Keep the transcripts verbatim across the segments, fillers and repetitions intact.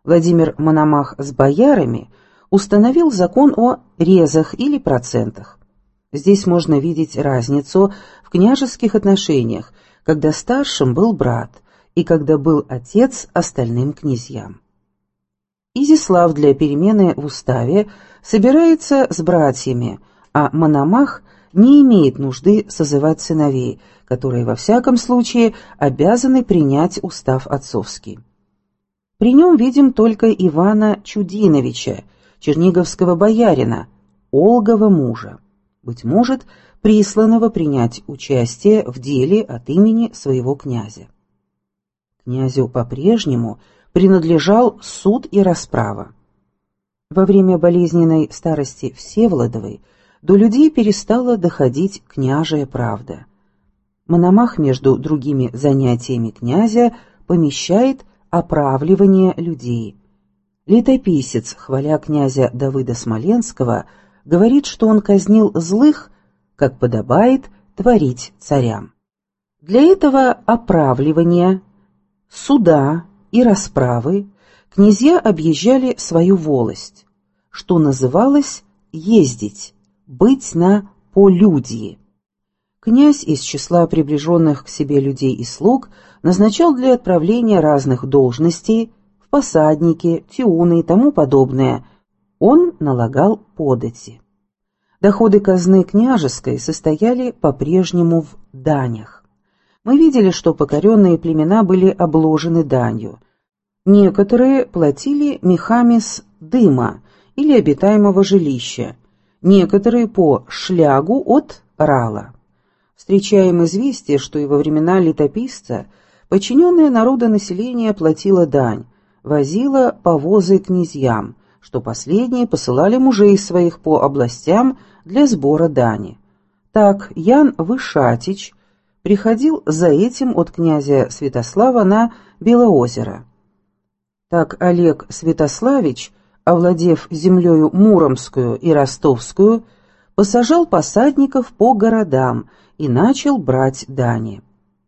Владимир Мономах с боярами установил закон о резах или процентах. Здесь можно видеть разницу в княжеских отношениях, когда старшим был брат и когда был отец остальным князьям. Изяслав для перемены в уставе собирается с братьями, а Мономах не имеет нужды созывать сыновей, которые во всяком случае обязаны принять устав отцовский. При нем видим только Ивана Чудиновича, черниговского боярина, Олгова мужа, быть может, присланного принять участие в деле от имени своего князя. Князю по-прежнему принадлежал суд и расправа. Во время болезненной старости Всеволодовой до людей перестала доходить княжая правда. Мономах между другими занятиями князя помещает оправливание людей. Летописец, хваля князя Давыда Смоленского, говорит, что он казнил злых, как подобает творить царям. Для этого оправливания, суда и расправы князья объезжали свою волость, что называлось ездить, быть на полюдье. Князь из числа приближенных к себе людей и слуг назначал для отправления разных должностей в посадники, тиуны и тому подобное. Он налагал подати. Доходы казны княжеской состояли по-прежнему в данях. Мы видели, что покоренные племена были обложены данью. Некоторые платили мехами с дыма или обитаемого жилища, некоторые по шлягу от рала. Встречаем известие, что и во времена летописца подчиненное народонаселение платило дань, возило повозы князьям, что последние посылали мужей своих по областям для сбора дани. Так Ян Вышатич приходил за этим от князя Святослава на Белоозеро. Так Олег Святославич, овладев землею Муромскую и Ростовскую, посажал посадников по городам и начал брать дани.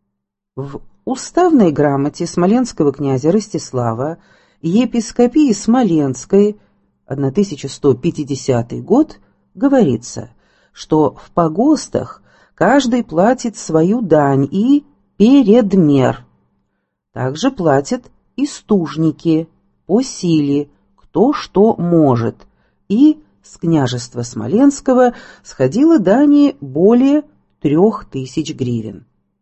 В уставной грамоте смоленского князя Ростислава епископии Смоленской тысяча сто пятидесятый год говорится, что в погостах каждый платит свою дань и передмер. Также платят и стужники по силе, кто что может, и с княжества Смоленского сходило дани более трех тысяч гривен.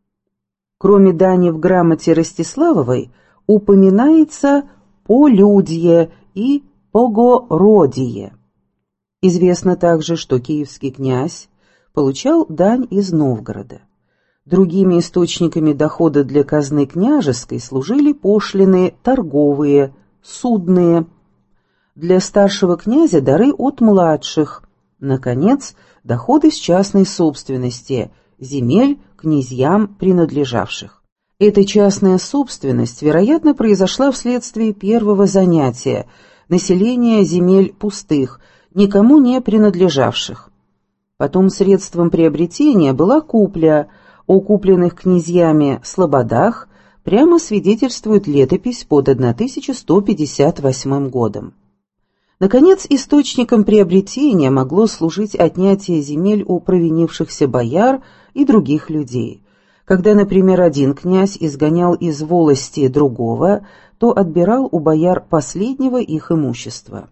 Кроме дани в грамоте Ростиславовой упоминается полюдье и погородие. Известно также, что киевский князь получал дань из Новгорода. Другими источниками дохода для казны княжеской служили пошлины торговые, судные, для старшего князя дары от младших, наконец, доходы с частной собственности, земель князьям принадлежавших. Эта частная собственность, вероятно, произошла вследствие первого занятия – населения земель пустых, никому не принадлежавших. Потом средством приобретения была купля. О купленных князьями слободах прямо свидетельствует летопись под тысяча сто пятьдесят восьмым годом. Наконец, источником приобретения могло служить отнятие земель у провинившихся бояр и других людей. Когда, например, один князь изгонял из волости другого, то отбирал у бояр последнего их имущества.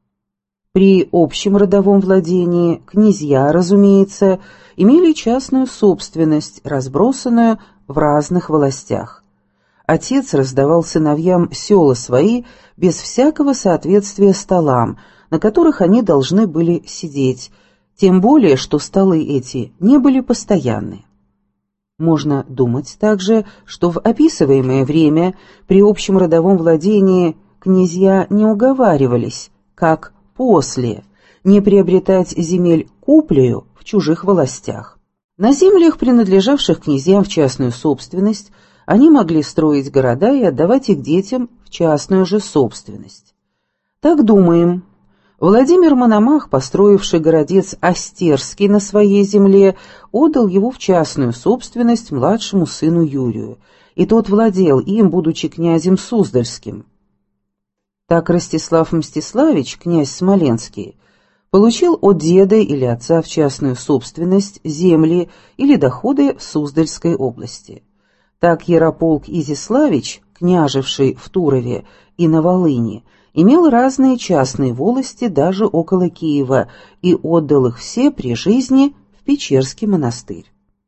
При общем родовом владении князья, разумеется, имели частную собственность, разбросанную в разных властях. Отец раздавал сыновьям села свои без всякого соответствия столам, на которых они должны были сидеть, тем более, что столы эти не были постоянны. Можно думать также, что в описываемое время при общем родовом владении князья не уговаривались, как после, не приобретать земель куплею в чужих властях. На землях, принадлежавших князьям в частную собственность, они могли строить города и отдавать их детям в частную же собственность. Так думаем, Владимир Мономах, построивший городец Остерский на своей земле, отдал его в частную собственность младшему сыну Юрию, и тот владел им, будучи князем Суздальским. Так Ростислав Мстиславич, князь Смоленский, получил от деда или отца в частную собственность земли или доходы в Суздальской области. Так Ярополк Изяславич, княжевший в Турове и на Волыни, имел разные частные волости даже около Киева и отдал их все при жизни в Печерский монастырь.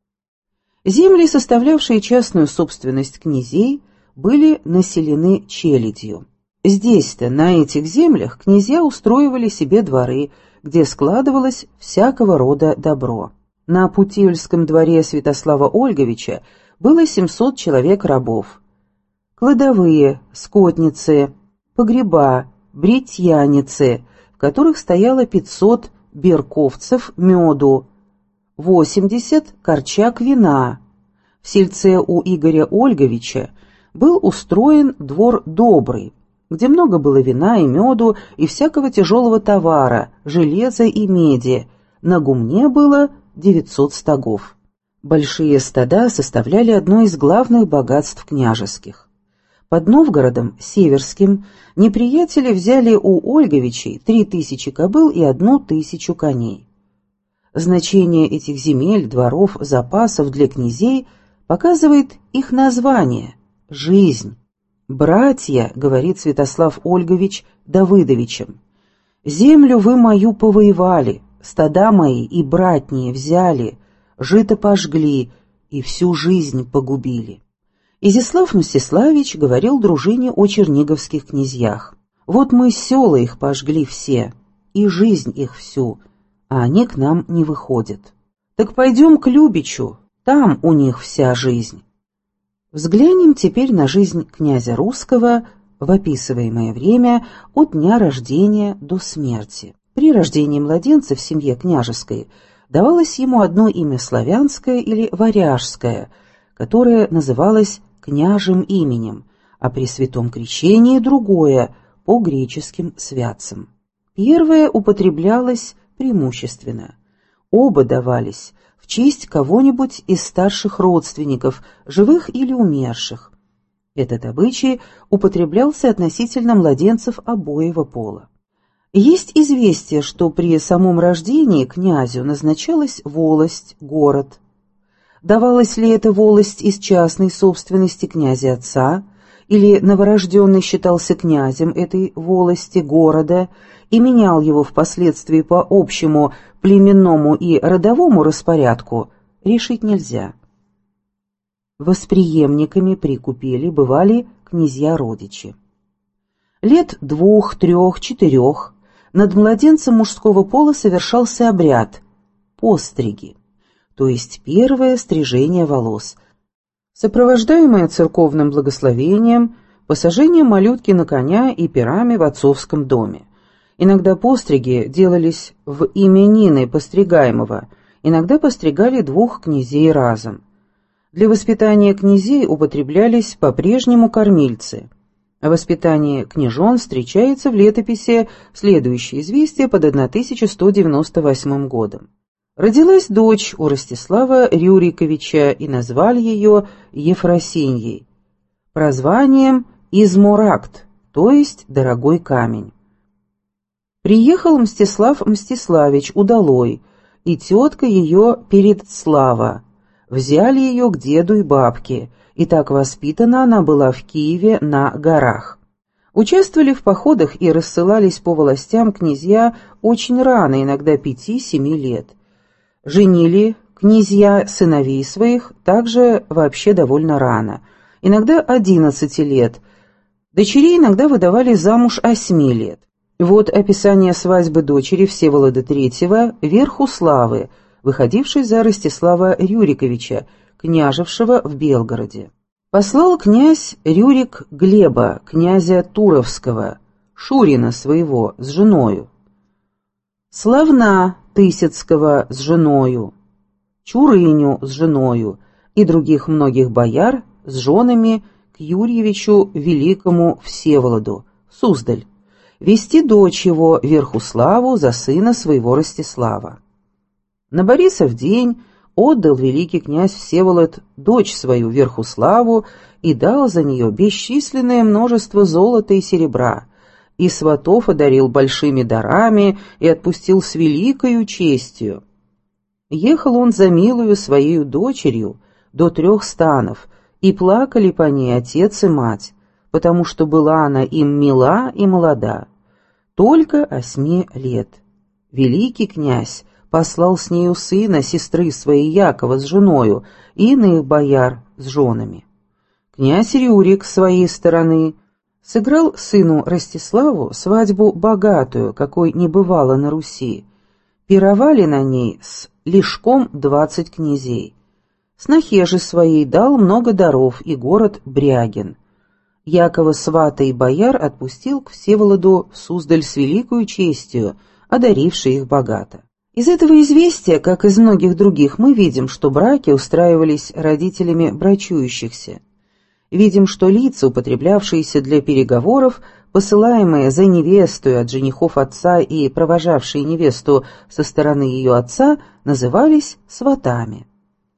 Земли, составлявшие частную собственность князей, были населены челядью. Здесь-то, на этих землях, князья устроивали себе дворы, где складывалось всякого рода добро. На Путивльском дворе Святослава Ольговича было семьсот человек рабов. Кладовые, скотницы, погреба, бритьяницы, в которых стояло пятьсот берковцев меду, восемьдесят корчак вина. В сельце у Игоря Ольговича был устроен двор добрый, где много было вина и меду и всякого тяжелого товара, железа и меди. На гумне было девятьсот стогов. Большие стада составляли одно из главных богатств княжеских. Под Новгородом, Северским, неприятели взяли у Ольговичей три тысячи кобыл и одну тысячу коней. Значение этих земель, дворов, запасов для князей показывает их название – «жизнь». «Братья», — говорит Святослав Ольгович Давыдовичем, — «землю вы мою повоевали, стада мои и братние взяли, жито пожгли и всю жизнь погубили». Изяслав Мстиславич говорил дружине о черниговских князьях. «Вот мы села их пожгли все, и жизнь их всю, а они к нам не выходят. Так пойдем к Любичу, там у них вся жизнь». Взглянем теперь на жизнь князя Русского в описываемое время от дня рождения до смерти. При рождении младенца в семье княжеской давалось ему одно имя славянское или варяжское, которое называлось княжим именем, а при святом крещении другое, по греческим святцам. Первое употреблялось преимущественно. Оба давались в честь кого-нибудь из старших родственников, живых или умерших. Этот обычай употреблялся относительно младенцев обоего пола. Есть известие, что при самом рождении князю назначалась волость, город. Давалась ли эта волость из частной собственности князя отца, или новорожденный считался князем этой волости, города, и менял его впоследствии по общему племенному и родовому распорядку, решить нельзя. Восприемниками при купеле бывали князья-родичи. Лет двух, трех, четырех над младенцем мужского пола совершался обряд – постриги, то есть первое стрижение волос, сопровождаемое церковным благословением, посажением малютки на коня и пирами в отцовском доме. Иногда постриги делались в именины постригаемого, иногда постригали двух князей разом. Для воспитания князей употреблялись по-прежнему кормильцы. О воспитании княжон встречается в летописи следующее известие под тысяча сто девяносто восьмым годом. Родилась дочь у Ростислава Рюриковича, и назвали ее Ефросиньей, прозванием Изморакт, то есть «дорогой камень». Приехал Мстислав Мстиславич удалой, и тетка ее Передслава. Взяли ее к деду и бабке, и так воспитана она была в Киеве на горах. Участвовали в походах и рассылались по властям князья очень рано, иногда пяти-семи лет. Женили князья сыновей своих также вообще довольно рано, иногда одиннадцати лет. Дочерей иногда выдавали замуж осьми лет. Вот описание свадьбы дочери Всеволода третьего Верхуславы, выходившей за Ростислава Рюриковича, княжевшего в Белгороде. Послал князь Рюрик Глеба, князя Туровского, Шурина своего, с женою, Славна Тысяцкого с женою, Чурыню с женою и других многих бояр с женами к Юрьевичу Великому Всеволоду, Суздаль, вести дочь его Верхуславу за сына своего Ростислава. На Борисов день отдал великий князь Всеволод дочь свою Верхуславу и дал за нее бесчисленное множество золота и серебра, и сватов одарил большими дарами и отпустил с великою честью. Ехал он за милою своею дочерью до трех станов, и плакали по ней отец и мать, потому что была она им мила и молода, только осьми лет. Великий князь послал с нею сына сестры своей Якова с женою и иных бояр с женами. Князь Рюрик с своей стороны сыграл сыну Ростиславу свадьбу богатую, какой не бывало на Руси. Пировали на ней с лишком двадцать князей. Снохе же своей дал много даров и город Брягин. Якова свата и бояр отпустил к Всеволоду в Суздаль с великою честью, одаривший их богато. Из этого известия, как из многих других, мы видим, что браки устраивались родителями брачующихся. Видим, что лица, употреблявшиеся для переговоров, посылаемые за невесту от женихов отца и провожавшие невесту со стороны ее отца, назывались сватами.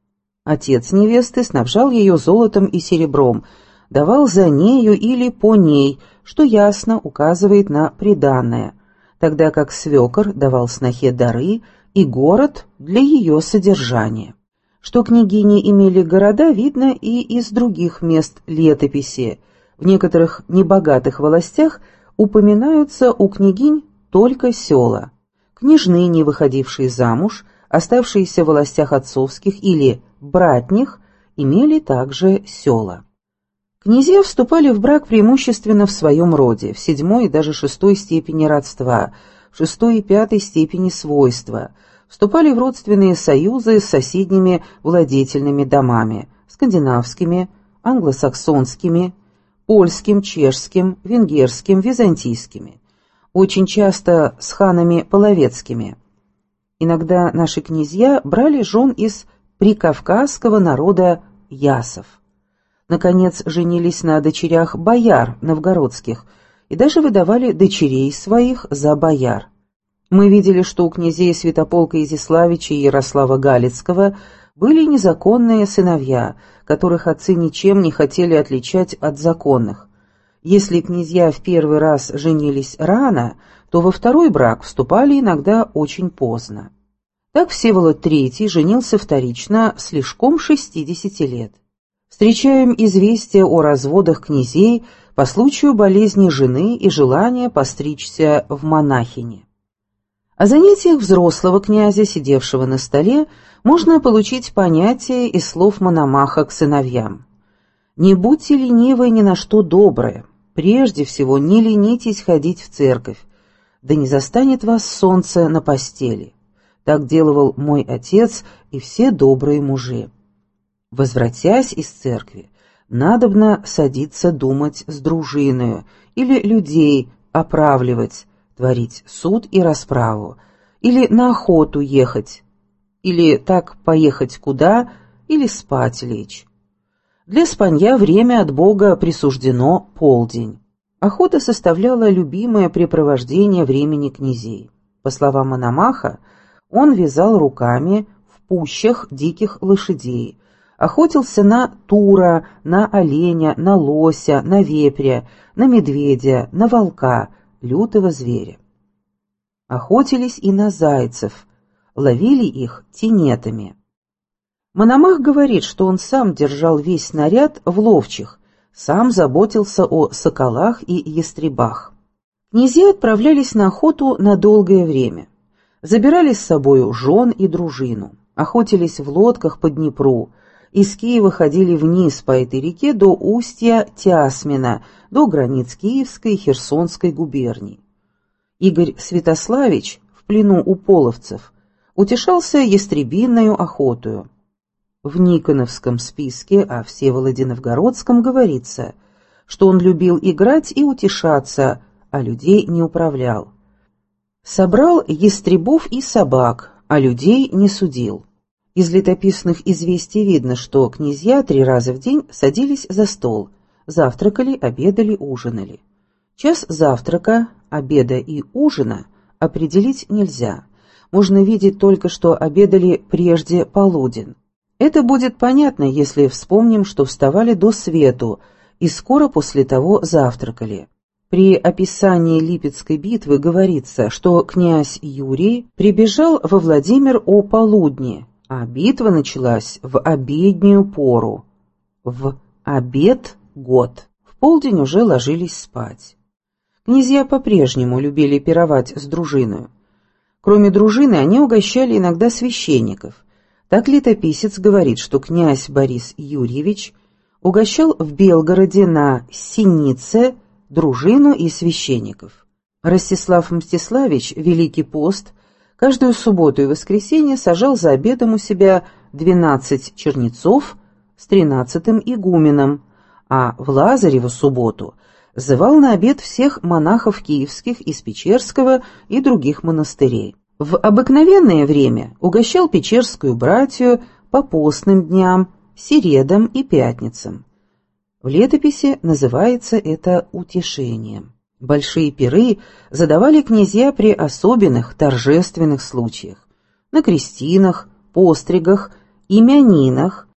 Отец невесты снабжал ее золотом и серебром, давал за нею или по ней, что ясно указывает на приданое, тогда как свекор давал снохе дары и город для ее содержания. Что княгини имели города, видно и из других мест летописи. В некоторых небогатых властях упоминаются у княгинь только села. Княжны, не выходившие замуж, оставшиеся в властях отцовских или братних, имели также села. Князья вступали в брак преимущественно в своем роде, в седьмой и даже шестой степени родства, в шестой и пятой степени свойства, вступали в родственные союзы с соседними владетельными домами, скандинавскими, англосаксонскими, польским, чешским, венгерским, византийскими, очень часто с ханами половецкими. Иногда наши князья брали жен из прикавказского народа ясов. Наконец, женились на дочерях бояр новгородских и даже выдавали дочерей своих за бояр. Мы видели, что у князей Святополка Изяславича и Ярослава Галицкого были незаконные сыновья, которых отцы ничем не хотели отличать от законных. Если князья в первый раз женились рано, то во второй брак вступали иногда очень поздно. Так Всеволод третий женился вторично слишком шестидесяти лет. Встречаем известия о разводах князей по случаю болезни жены и желания постричься в монахини. О занятиях взрослого князя, сидевшего на столе, можно получить понятие из слов Мономаха к сыновьям. «Не будьте ленивы ни на что добрые, прежде всего не ленитесь ходить в церковь, да не застанет вас солнце на постели. Так делал мой отец и все добрые мужи. Возвратясь из церкви, надобно садиться думать с дружиною или людей оправливать, творить суд и расправу, или на охоту ехать, или так поехать куда, или спать лечь. Для спанья время от Бога присуждено полдень. Охота составляла любимое препровождение времени князей. По словам Мономаха, он вязал руками в пущах диких лошадей, охотился на тура, на оленя, на лося, на вепря, на медведя, на волка, лютого зверя. Охотились и на зайцев, ловили их тенетами. Мономах говорит, что он сам держал весь снаряд в ловчих, сам заботился о соколах и ястребах. Князья отправлялись на охоту на долгое время. Забирали с собою жен и дружину, охотились в лодках по Днепру, из Киева ходили вниз по этой реке до устья Тясмина, до границ Киевской и Херсонской губерний. Игорь Святославич в плену у половцев утешался ястребиною охотою. В Никоновском списке о Всеволоде Новгородском говорится, что он любил играть и утешаться, а людей не управлял. Собрал ястребов и собак, а людей не судил. Из летописных известий видно, что князья три раза в день садились за стол, завтракали, обедали, ужинали. Час завтрака, обеда и ужина определить нельзя. Можно видеть только, что обедали прежде полуден. Это будет понятно, если вспомним, что вставали до свету и скоро после того завтракали. При описании Липецкой битвы говорится, что князь Юрий прибежал во Владимир о полудне, а битва началась в обеднюю пору. В обед год. В полдень уже ложились спать. Князья по-прежнему любили пировать с дружиною. Кроме дружины, они угощали иногда священников. Так летописец говорит, что князь Борис Юрьевич угощал в Белгороде на Синице дружину и священников. Ростислав Мстиславич, Великий пост, каждую субботу и воскресенье сажал за обедом у себя двенадцать чернецов с тринадцатым игуменом, а в Лазареву субботу зывал на обед всех монахов киевских из Печерского и других монастырей. В обыкновенное время угощал печерскую братью по постным дням, середам и пятницам. В летописи называется это утешением. Большие пиры задавали князья при особенных торжественных случаях: на крестинах, постригах, имянинах,